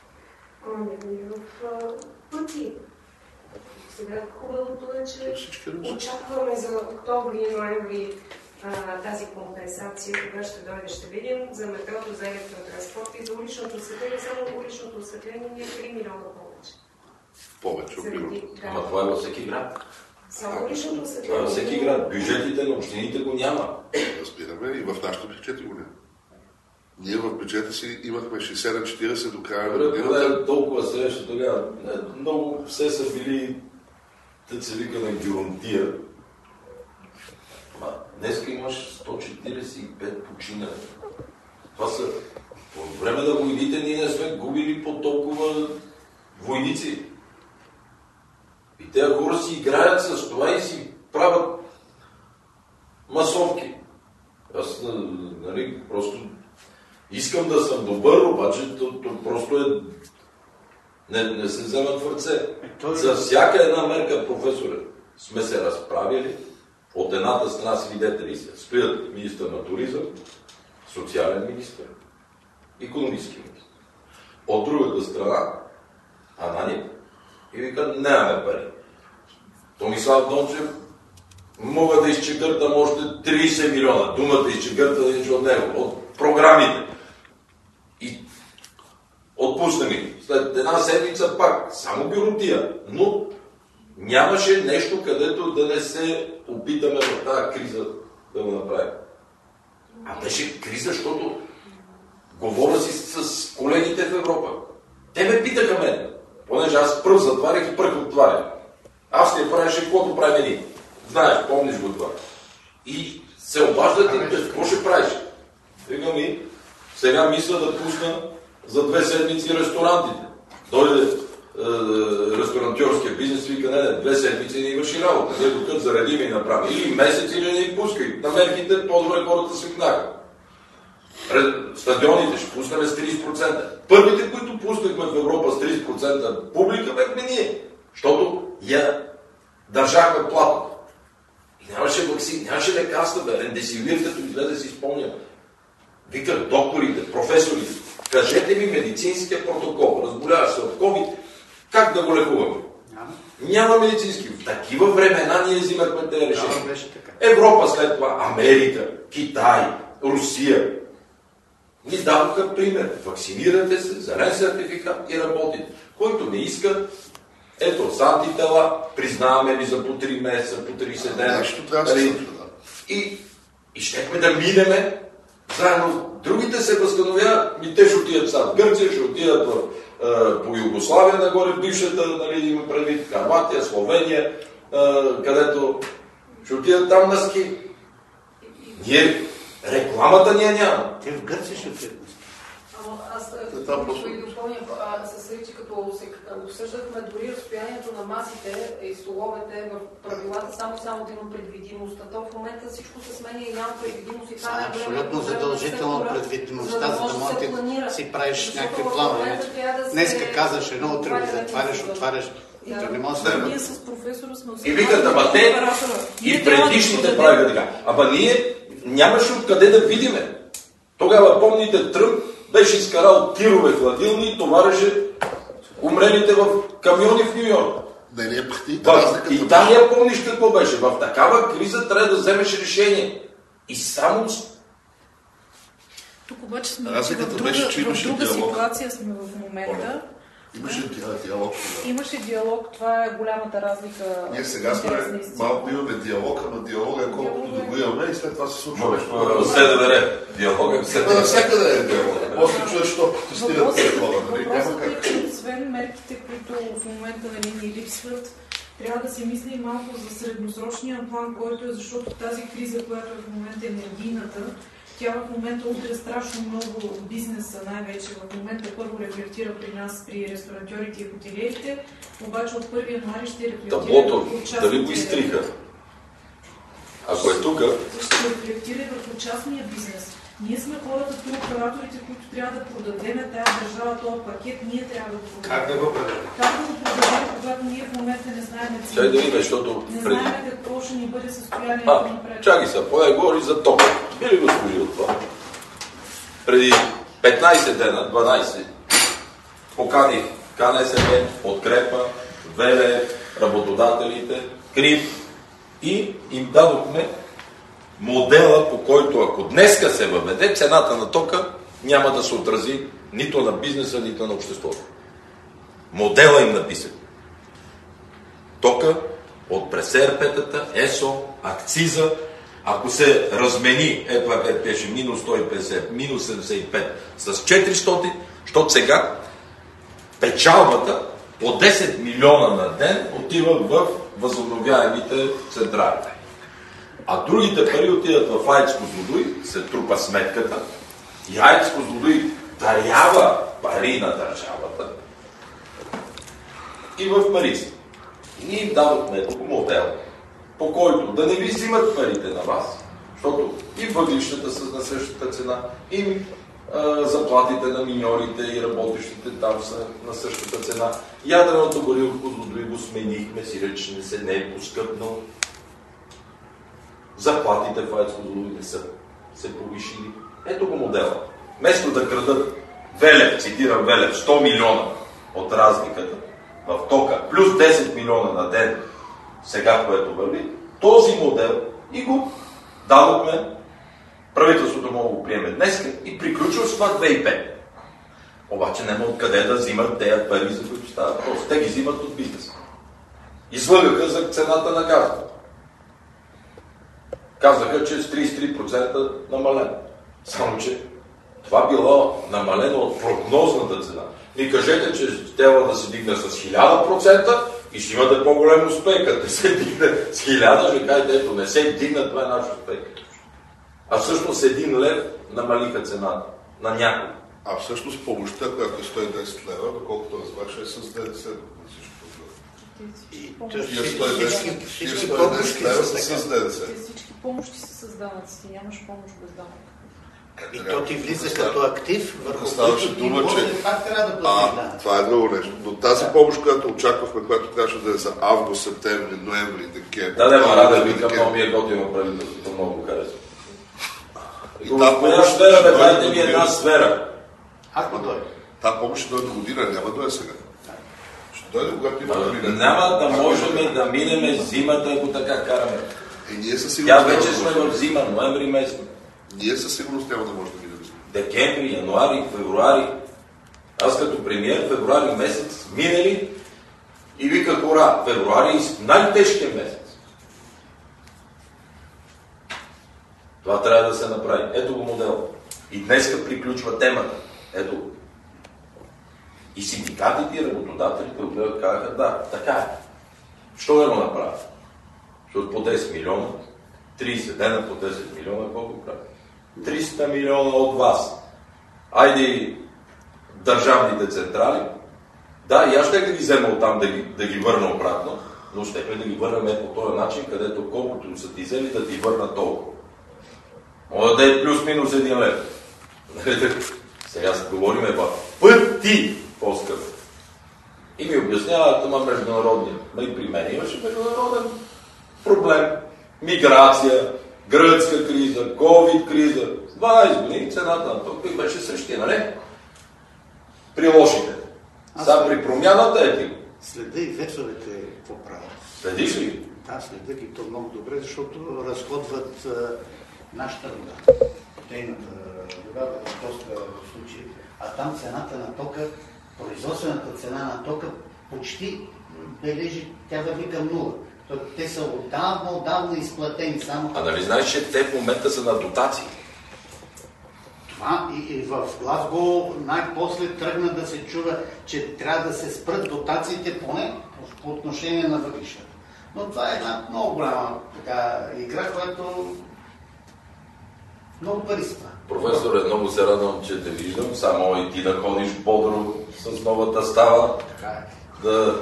Speaker 7: В пъти. Сега хубавото е, че очакваме за октомври и ноември тази компенсация, кога ще дойде, ще видим за метрото, за електротранспорт и за уличното осветление. Само уличното осветление ни е 3 милиона повече.
Speaker 4: Повече, определено.
Speaker 1: Ама това е във всеки град.
Speaker 7: Само уличното осветление.
Speaker 1: Това е във всеки град. Бюджетите на общините го няма.
Speaker 4: Разбираме и в нашите бюджети го няма. Ние в бюджета си имахме 60/40 до края на годината.
Speaker 1: Добре, толкова среща тогава. Много все са били се вика на геронтия. Днеска имаш 145 починали. Това са... По време на войните ние не сме губили по толкова войници. И тези хора си играят с това и си правят масовки. Аз, нали, просто искам да съм добър, обаче то просто е... Не се вземат в ръце. За всяка една мерка, професоре, сме се разправили. От едната страна свидетели се. Стоят министър на туризъм, социален министър, икономически министър. От другата страна Ананиев и вика, нямаме пари. Томислав Дончев мога да изчегъртам още 30 милиона. Думата изчегърта да нищо от него. От програмите. И отпусна ми. След една седмица пак. Само бюротия. Но нямаше нещо, където да не се опитаме в тази криза да го направим. А беше криза, защото говоря си с колегите в Европа. Те ме питаха мен. Понеже аз пръв затварях и пръв отварях. Австрия правеше каквото правим ние. Знаеш, помниш го това. И се обаждат и какво ще правиш? Викам и сега мисля да пусна за 2 седмици ресторантите. Дойде ресторантьорския бизнес, вика, не, 2 седмици не върши работа. Ние докато заредим и направим. Или месец, или не ги пускай. На мерките по-добре хората свикнаха. Стадионите ще пуснем с 30%. Първите, които пуснахме в Европа с 30% публика, бехме ние. Защото държахме платата. И нямаше ваксини, нямаше лекарства, ремдесивир, като излезе си спомням. Викат докторите, професорите, кажете ми медицинския протокол, разболяваш се от COVID, как да го лекуваме? Няма медицински. В такива времена ние взимахме тези решения. Европа след това, Америка, Китай, Русия. Ни даваха пример. Вакцинирате се, зелен сертификат и работите. Който не иска, ето, с антитела, признаваме ви за по 3 месеца, по 30 дена. И щехме да минеме заедно. Другите се възстановяват, и те ще отидат сега в Гърция, ще отидат по Югославия нагоре, бившата, нали, има предвид, Харватия, Словения, където ще отидат там на ски. Рекламата ние няма.
Speaker 3: Те в Гърция ще отидат.
Speaker 6: Аз ви допълня с Ричи, като се обсъждахме дори разстоянието на масите и столовете в правилата, само да има предвидимост. А то в момента всичко се сменя и няма предвидимост. И това е
Speaker 3: абсолютно задължително предвидимостта, за да може да си правиш някакви планове. Днеска казваш едно, утре го отваряш.
Speaker 5: Ние с професора сме...
Speaker 1: И викат, ама те и предишните правиха така. Ама ние нямаше откъде да видиме. Тогава, помните, Тръмп беше изкарал тирове хладилни и товареше умрелите в камиони в Нью-Йорк. В Италия помниш какво беше. В такава криза трябва да вземеш решение. И само...
Speaker 5: Тук обаче сме в друга ситуация сме в момента.
Speaker 4: Имаше диалог.
Speaker 5: Имаше диалог, това е голямата разлика.
Speaker 4: Ние сега сме малко имаме диалог, ама диалога е колкото да го имаме и след това се случва нещо.
Speaker 1: СДВР. Диалога
Speaker 4: всякъде е диалог. После чуеш, що протестират диалога.
Speaker 5: Въпросът е, че освен мерките, които в момента ни липсват, трябва да си мислим малко за средносрочния план, който е, защото тази криза, която е в момента енергийната, тя в момента удря страшно много бизнеса, най-вече в момента първо рефлектира при нас, при ресторантьорите и хотелиерите, обаче от 1 януари ще рефлектира
Speaker 1: върху частния... Дали го изтриха? Ако е тук...
Speaker 5: Ще рефлектира върху частния бизнес. Ние сме хората, операторите, които трябва да продадем тази държава, този пакет, ние трябва да го продадем.
Speaker 3: Как да го продадем?
Speaker 5: Как да го продадем, когато ние в момента не знаем
Speaker 1: цените? Да видим, защото...
Speaker 5: Не знаем какво ще ни бъде състоянието напред.
Speaker 1: Чакай се, поне говори за тока. Би ли го служил това? Преди 15 дена, 12, поканих КНСБ, Подкрепа, ВЛ, работодателите, КРИБ и им дадохме модела, по който ако днеска се въведе, цената на тока няма да се отрази нито на бизнеса, нито на обществото. Модела им написан. Тока от през ЕРП-тата, ЕСО, акциза, ако се размени, ето пеше минус 150, минус 75 с 400, защото сега печалбата по 10 милиона на ден отива в възобновяемите централи. А другите пари отидат в АЕЦ Козлодуй, се трупа сметката и АЕЦ Козлодуй дарява пари на държавата и в Марица. И ние им дадохме модел, по който да не ви взимат парите на вас, защото и въглищата са на същата цена, и заплатите на миньорите и работещите там са на същата цена. Ядреното гориво в Козлодуй го сменихме, си реч не е поскъпнал. Заплатите в АЕЦ Козлодуй не са се повишили. Ето го модела. Вместо да крадат Велев, цитирам Велев, 100 милиона от разликата в тока, плюс 10 милиона на ден, сега което върви, този модел и го дадохме, правителството мога го приеме днес и приключва с това 2005. Обаче няма откъде да взимат тези пари, за които става въпрос. Те ги взимат от бизнеса. Излъгаха за цената на газа. Казаха, че с 33% намалено. Само, че това било намалено от прогнозната цена. И кажете, че трябва да се дигне с 1000% и ще имате по-голям успех. Като не се дигне с 1000, ще кажете, ето, не се дигна, това е наш успех. А всъщност 1 лев намалиха цената на някой.
Speaker 4: А всъщност помощта, която е 110 лева, доколкото разбрах, е с ДДС.
Speaker 5: Всички помощи са с данъците, нямаш помощ без данък.
Speaker 3: И то ти влиза като актив върху
Speaker 4: ставаше дума, че
Speaker 3: пак трябва да платиш.
Speaker 4: Това е друго нещо. Но тази помощ, която очаквахме, която трябваше да е за август, септември, ноември, декември.
Speaker 1: Да, Раде, викам, много ми е готино правителството, много го харесва.
Speaker 4: И тази помощ
Speaker 1: сфера, дайте ми една сфера.
Speaker 3: Ако дойде.
Speaker 4: Тази помощ ще дойде до година, няма да дойде сега. Ще дойде, когато има година.
Speaker 1: Няма да можем да минем зимата, ако така караме.
Speaker 4: Ние със
Speaker 1: Тя
Speaker 4: сигурност
Speaker 1: вече сме в зима, ноември месец.
Speaker 4: Ние със сигурност няма да можем да минем.
Speaker 1: Декември, януари, февруари. Аз като премиер февруари месец минали и виках ура, февруари най-тежкият месец. Това трябва да се направи. Ето го модел. И днеска приключва темата. Ето го. И синдикатите и работодателите отгледат казаха, да, така е. Що да го направя? Защото по 10 милиона, 30 дена по 10 милиона, колко прави? 300 милиона от вас. Айде и държавните централи. Да, и аз ще да ги взема оттам да ги върна обратно, но ще да ги върнем по този начин, където колкото са ти взели да ти върна толкова. Може да е плюс-минус 1 лев. Сега се говорим пъти по-скъпо. И ми обясняват, ама международния. И при мен имаше международен проблем. Миграция, гръцка криза, ковид криза. 12 години цената на тока беше същия, нали? При лошите. Сега при промяната е ти.
Speaker 3: Следа и вечерите какво правят.
Speaker 1: Следиш ли?
Speaker 3: Да, следа ги то много добре, защото разходват нашата вода. Тейната вода в доста случаи. А там цената на тока, производствената цена на тока почти бележи, тя върви към нула. Те са отдавна изплатени само.
Speaker 1: А нали знаеш, че те в момента са на дотации?
Speaker 3: Това и в Глазго най-после тръгна да се чува, че трябва да се спрат дотациите поне по отношение на въглищата. Но това е една много голяма игра, която много пари става.
Speaker 1: Професоре, много се радвам, че те виждам. Само и ти да ходиш бодро с новата става.
Speaker 3: Така е.
Speaker 1: Да...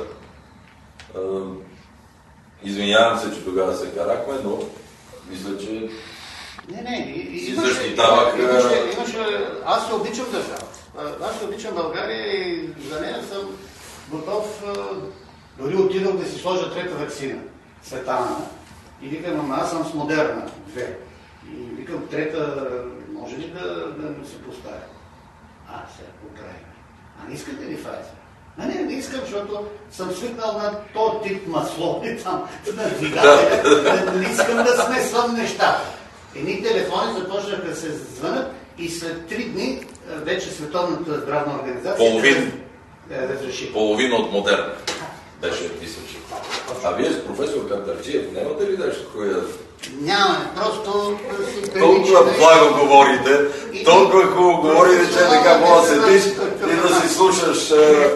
Speaker 1: извинявам се, че тогава се карахме, но мисля, че си защитавах...
Speaker 3: Аз се обичам държава. Аз се обичам България и за нея съм готов. Дори отидох да си сложа трета ваксина. Светана. И викам, ама аз съм с Модерна. 2. И викам, трета, може ли да ми се поставя? Сега Украина. А не искате ли Pfizer? Не искам, защото съм свикнал на този тип масло и там на двигателя. Не искам да смесвам нещата. Едни телефони започнаха да се звънат и след 3 дни вече Световната здравна организация разреши.
Speaker 1: Половина от Модерна беше писачи. А вие с професор Кантарджиев нямате ли нещо, кое...
Speaker 3: Нямаме, просто...
Speaker 1: Толкова благо говорите, толкова хубаво говорите, че така мога да седиш и да си слушаш...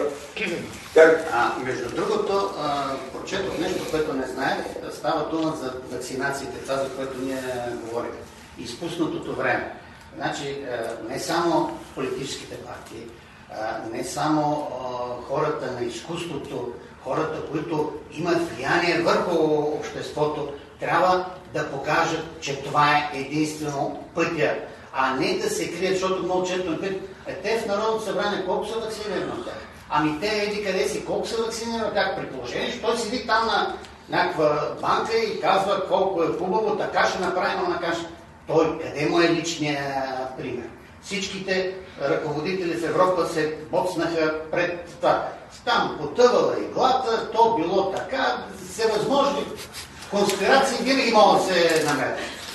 Speaker 3: Между другото, прочетох нещо, което не знаех. Става дума за вакцинациите, това, за което ние говорим. Изпуснатото време. Значи, не само политическите партии, не само хората на изкуството, хората, които имат влияние върху обществото, трябва да покажат, че това е единствено пътя, а не да се крият, защото много често те в Народното събрание колко са вакцинирани от тях? Ами те еди къде си, колко са вакцинирани, как при положение, че той седи там на някаква банка и казва колко е хубаво, така ще направим, така ще... Той, къде му е личният пример? Всичките ръководители в Европа се боцнаха пред това. Там потъвала иглата, то било така, всевъзможни конспирации винаги могат да се намерят.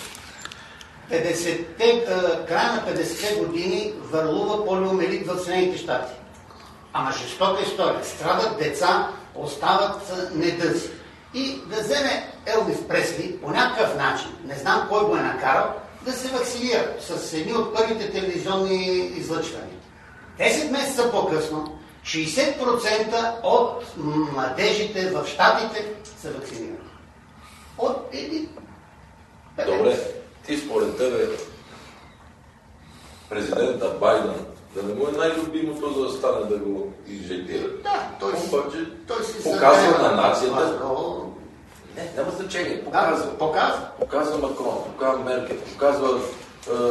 Speaker 3: Края на 50-те години върлува полиомиелит в Съединените щати. Ама жестока история. Страдат деца, остават недъзи. И да вземе Елвис Пресли по някакъв начин, не знам кой го е накарал, да се вакцинира с едни от първите телевизионни излъчвания. 10 месеца по-късно 60% от младежите в щатите са вакцинирани. От един...
Speaker 1: Добре, ти според тебе президента Байден да не му е най-любимото, за да стане да го инжектира.
Speaker 3: Да, той си
Speaker 1: показва на нацията. Не, няма значение. Показва.
Speaker 3: Показва.
Speaker 1: Показва Макрон, показва Меркел, показва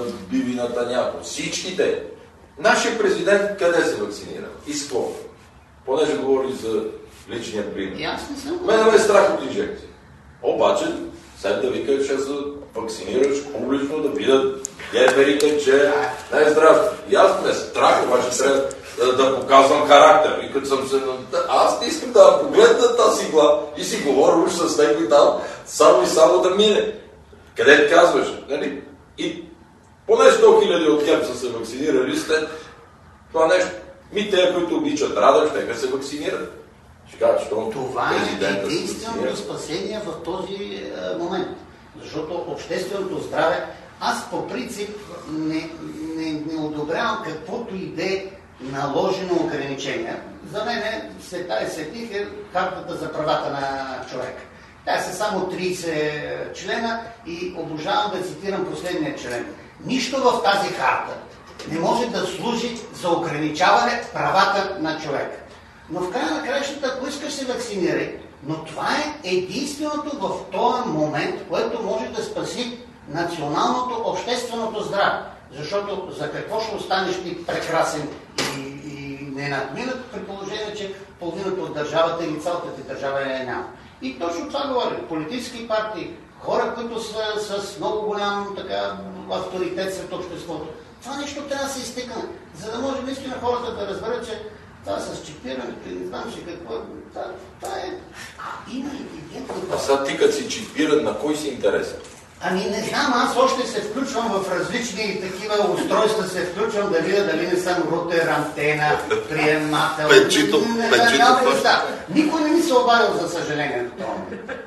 Speaker 1: вината някой. Всичките. Нашия президент къде се вакцинира? И с какво? Понеже говори за личния пример. Мене ме е страх от инжекции. Обаче, след да викаш, ще се вакцинираш публично, да видят герберите, че не е здравство. И аз ме страх, обаче трябва да показвам характер. И като съм се... Аз не искам да погледна тази игла и си говоря уж с него и там, само да мине. Къде казваш? Нали? И поне 100 000 от ГЕРБ са се вакцинирали след това нещо. Те, които обичат Радев, нека се вакцинират.
Speaker 3: Това е единственото спасение в този момент. Защото общественото здраве, аз по принцип не одобрявам каквото и да е наложено ограничение. За мен света и светих е хартата за правата на човека. Тя са само 30 члена и обожавам да цитирам последния член. Нищо в тази харта не може да служи за ограничаване правата на човека. Но в края на краищата, ако искаш се вакцинирай, но това е единственото в този момент, което може да спаси националното, общественото здраве. Защото за какво ще останеш ти прекрасен и ненадминат, при положение, че половината от държавата или цялата ти държава няма. И точно това говорим. Политически партии, хора, които са с много голям авторитет сред обществото. Това нещо трябва да се изтекне, за да може наистина хората да разберат, че това с чипирането и не знам си какво е. Това е... Има интелигентно.
Speaker 1: А сега ти като си чипират, на кой си интересен?
Speaker 3: Ами не знам, аз още се включвам в различни такива устройства, се включвам да видя дали не съм рутер, антена, приемател.
Speaker 4: Пенчито.
Speaker 3: Никой не ми се обадил, за съжаление, до това.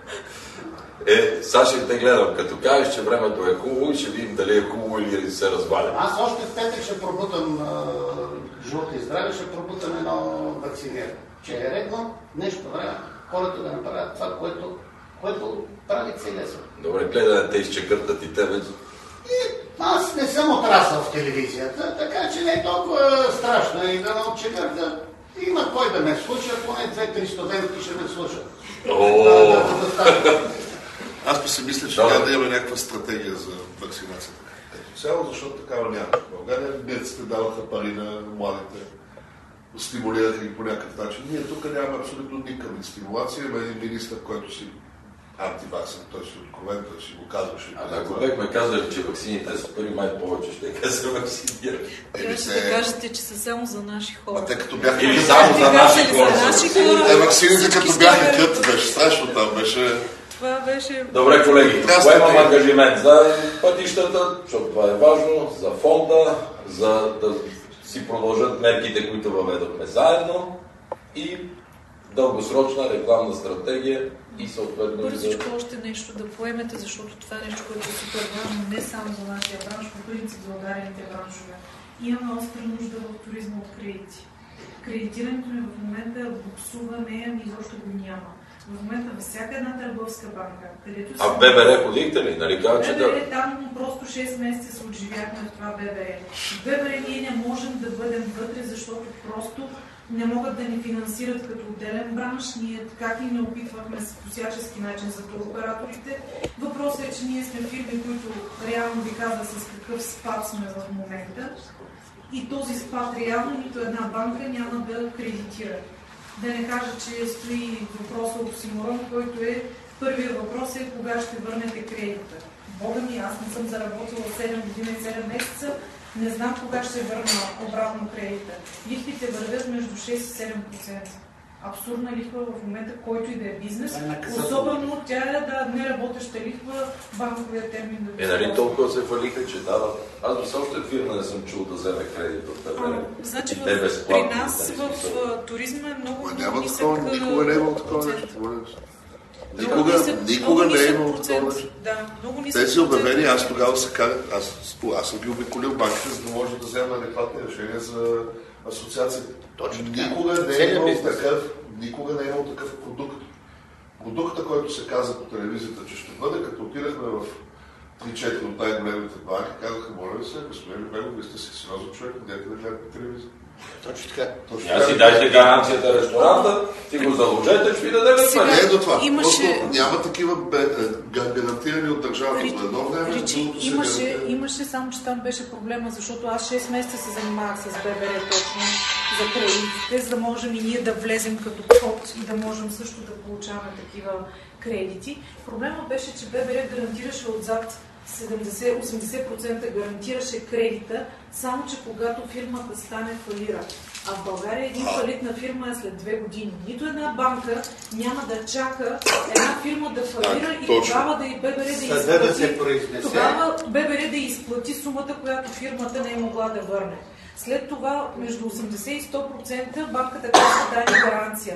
Speaker 1: Сега ще те гледам, като кажеш, че времето е хубаво и ще видим дали е хубаво или се разваля.
Speaker 3: Аз още в петък ще пробутам живота и здраве, ще пробутам едно вакциниране. Че е редно нещо време хората да направят това, което прави целия свят.
Speaker 1: Добре, гледай да те изчекъртат и тебе.
Speaker 3: Аз не съм отрасъл в телевизията, така че не е толкова страшно и да ме отчекърта. Има кой да ме слуша, поне 2-3 студентки ще ме слушат.
Speaker 4: Аз па си мисля, че трябва да имаме някаква стратегия за вакцинацията. Цяло, защото такава няма. В България гърците даваха пари на младите, стимулираха ги по някакъв начин. Ние тук нямаме абсолютно никаква стимулация. Има един министър, който си антиваксен, той си откровен, той си го казваше.
Speaker 1: Ако бехме казали, че ваксините са пари, май повече ще се вакцинират.
Speaker 5: Ще да кажете, че са само за наши хора.
Speaker 4: Те като бяха...
Speaker 1: Или само за наши хора.
Speaker 4: Ваксините като бяха кът, беше страшно там, беше...
Speaker 5: Това беше...
Speaker 1: Добре, колеги, поемам ангажимент за пътищата, защото това е важно, за фонда, за да си продължат мерките, които въведохме заедно и дългосрочна рекламна стратегия и съответно...
Speaker 5: Бързичко още нещо да поемете, защото това е нещо, което е супер важно не само за нашия бранш, но принцип за ударените браншове. Имаме остра нужда в туризма от кредити. Кредитирането ни в момента буксува, изобщо го няма. В момента във всяка една търговска банка, където...
Speaker 1: А в ББР ходихте ли? Нали казва, че
Speaker 5: ББР там просто 6 месеца се отживяхме в това ББР. В ББР ние не можем да бъдем вътре, защото просто не могат да ни финансират като отделен бранш. Ние как и не опитвахме по всячески начин за туроператорите. Въпросът е, че ние сме фирми, които реално ви казва с какъв спад сме в момента. И този спад реално нито една банка няма да кредитира. Да не кажа, че стои въпроса оксиморон, който е първият въпрос е кога ще върнете кредита. Бога ми, аз не съм заработила 7 години и 7 месеца, не знам кога ще върна обратно кредита. Лихвите вървят между 6 и 7%. Абсурдна лихва в момента, който и да е бизнес. Особено тя е да не работеща лихва, банковия термин да
Speaker 1: нали толкова се фалиха, че дават. Аз до още фирма не съм чул да вземе кредит от ББР.
Speaker 5: Значи при нас в туризма е много нисък процент.
Speaker 4: Никога не е имало такова нещо. Никога не е имало такова нещо. Тези обявени, аз тогава се казах, аз съм ги обиколил банките, за да може да взема адекватни решения за асоциацията. Никога не е имал такъв продукт. Продукта, който се каза по телевизията, че ще бъде, като отидахме в 3-4 от най-големите банки казаха, моля ви се, господин Любенов, вие сте си сериозен човек, идете да гледате телевизия.
Speaker 2: Точно така.
Speaker 1: Аз си дайте гаранцията ресторанта, си го заложете, ще ви дадем пари.
Speaker 4: Не е до това.
Speaker 5: Имаше...
Speaker 4: Няма такива гарантирани от държавата за едно време.
Speaker 5: Имаше, само че там беше проблема, защото аз 6 месеца се занимавах с ББР точно за кредитите, за да можем и ние да влезем като код и да можем също да получаваме такива кредити. Проблемът беше, че ББР гарантираше отзад 70-80% гарантираше кредита, само че когато фирмата стане фалира. А в България един фалит на фирма е след 2 години. Нито една банка няма да чака една фирма да фалира и тогава да и ББР да изплати сумата, която фирмата не е могла да върне. След това между 80 и 100% банката казва дай гаранция.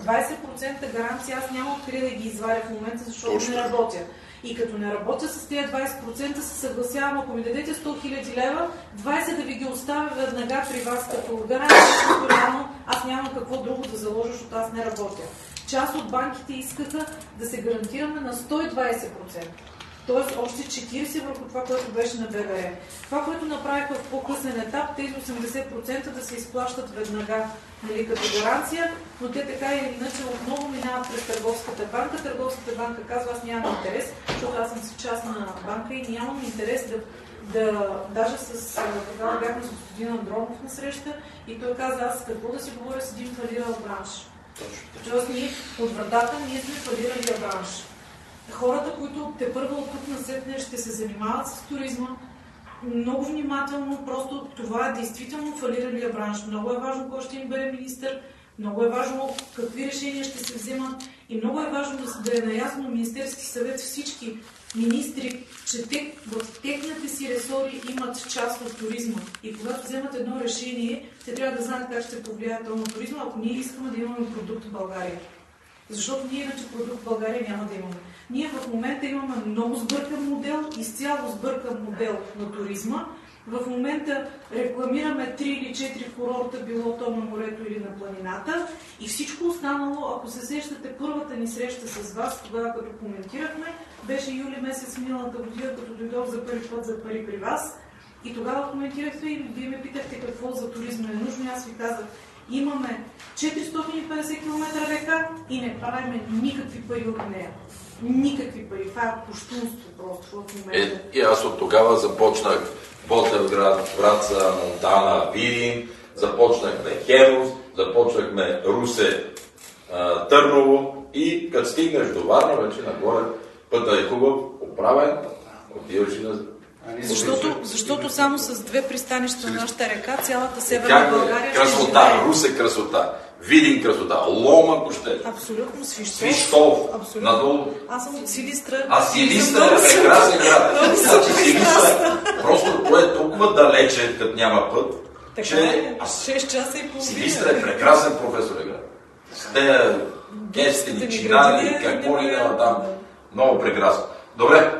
Speaker 5: 20% гаранция аз няма откъде да ги изваря в момента, защото не работя. И като не работя с тези 20%, се съгласявам, ако ми дадете 100 000 лева, 20 да ви ги оставя веднага при вас като гаранция, защото реално аз нямам какво друго да заложа, защото аз не работя. Част от банките искаха да се гарантираме на 120%. Тоест още 40% върху това, което беше на ББР. Това, което направиха в по-късен етап, тези 80% да се изплащат веднага, нали, като гаранция, но те така или иначе отново минават през Търговската банка. Търговската банка казва, аз нямам интерес, защото аз съм си частна банка и нямам интерес даже тогава бяхме с господин Андронов на среща и той каза, аз какво да си говоря с един фалирал бранш. Тоест ние от вратата ние сме фалиралия бранш. Хората, които те първо от тук насетне ще се занимават с туризма, много внимателно, просто това е действително фалиралия бранш. Много е важно кой ще им бъде министър, много е важно какви решения ще се вземат и много е важно да е наясно Министерски съвет всички министри, че те в техните си ресори имат част от туризма. И когато вземат едно решение, те трябва да знаят как ще повлияят това на туризма, ако ние искаме да имаме продукт в България. Защото ние иначе продукт в България няма да имаме. Ние в момента имаме много сбъркан модел, изцяло сбъркан модел на туризма. В момента рекламираме 3 или 4 курорта, било то на морето или на планината. И всичко останало, ако се сещате, първата ни среща с вас, тогава като коментирахме, беше юли месец миналата година, като дойдох за първи път за пари при вас. И тогава коментирахте и вие ме питахте какво за туризма е нужно. И аз ви казах, имаме 450 км река и не правим никакви пари от нея. Никакви пари. Това е пущунство просто в момента.
Speaker 1: И аз от тогава започнах Ботевград, Враца, Монтана, Видин, започнахме Хемус, започнахме Русе, Търново и като стигнеш до Варна, вече нагоре пътът е хубав, оправен, отиваш и на...
Speaker 5: Защото само с 2 пристанища на нашата река, цялата Северна България...
Speaker 1: Красота, Русе красота, Видин красота, Лом, ако ще.
Speaker 5: Абсолютно,
Speaker 1: Свищов, надолу.
Speaker 5: Аз съм от Силистра.
Speaker 1: А Силистра е прекрасен град. Значи Силистра просто кое е толкова далече, като няма път,
Speaker 5: така,
Speaker 1: че...
Speaker 5: 6 часа и половина.
Speaker 1: Силистра е прекрасен професор град. С тези гестени, чинари, какво ли няма там. Много прекрасно. Добре.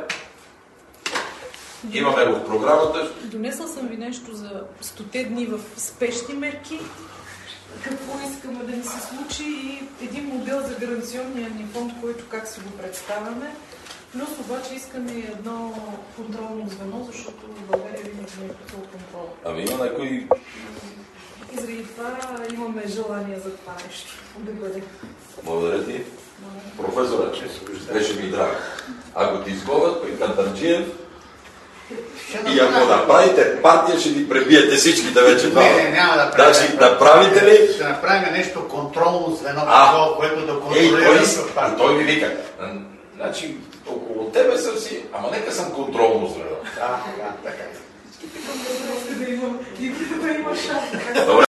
Speaker 1: Имаме в програмата.
Speaker 5: Донесла съм ви нещо за 100 дни в спешни мерки. Какво искаме да ни се случи и един модел за гаранционния ни фонд, който как си го представяме. Плюс обаче искаме и едно контролно звено, защото в България винаги не е такъв контрол.
Speaker 1: Ами има някой...
Speaker 5: И заради това имаме желание за това нещо да бъде.
Speaker 1: Благодаря ти. Професора, беше ми драго. Ако ти изгодят при Кантарджиев, и ако направите партия, ще ви пребиете всичките вече това.
Speaker 3: Не, няма да правим.
Speaker 1: Значи, направите ли?
Speaker 3: Ще направим нещо контролно звено, което да контролира партия.
Speaker 1: Той ми вика, значи, около тебе съм си, ама нека съм контролно звено.
Speaker 3: Да, така.
Speaker 5: Да има шанс.